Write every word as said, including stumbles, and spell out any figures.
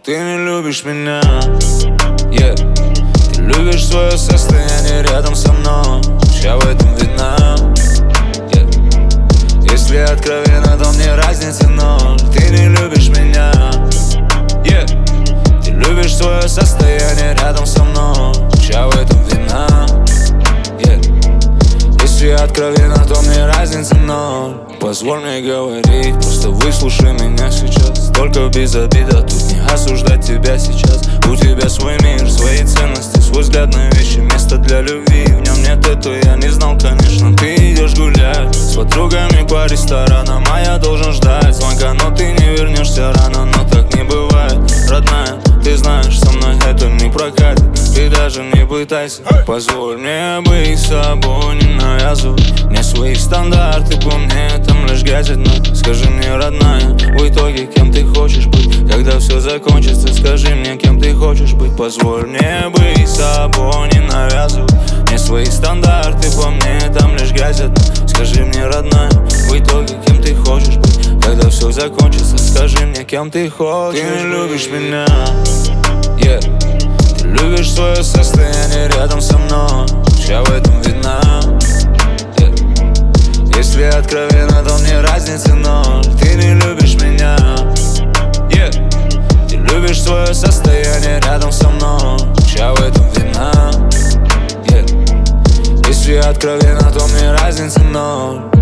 Ты не любишь меня, yeah. Ты любишь свое состояние рядом со мной. Вся в этом видна, yeah. Если откровенно, то мне разницы ноль. Ты не любишь меня, yeah. Ты любишь свое состояние рядом со мной. Вся в этом видна, yeah. Если откровенно, то мне разницы ноль. Позволь мне говорить, просто выслушай меня сейчас. Только без обида, тут не осуждать тебя сейчас. У тебя свой мир, свои ценности, свой взгляд на вещи, место для любви. В нем нет этого, я не знал, конечно. Ты идешь гулять с подругами по ресторанам, а я должен ждать звонка, но ты не вернешься рано. Но так не бывает, родная, ты знаешь, со мной это не прокатит. Ты даже не пытайся. Позволь мне быть собой, не навязывай мне свои стандарты, по мне там лишь гаджет. Но скажи мне, родная, в итоге кем ты хочешь быть? Когда все закончится, скажи мне, кем ты хочешь быть. Позволь мне быть собой, не навязывай мне свои стандарты, по мне там лишь гаджет. Но скажи мне, родная, в итоге кем ты хочешь быть? Когда все закончится, скажи мне, кем ты хочешь. Ты не любишь меня, yeah. Ты любишь свое состояние рядом со мной. Вся в этом видна, yeah. Если откровенно, то мне разницы ноль. Ты не любишь меня, yeah. Ты любишь свое состояние рядом со мной. Вся в этом видна, yeah. Если откровенно, то мне разницы ноль.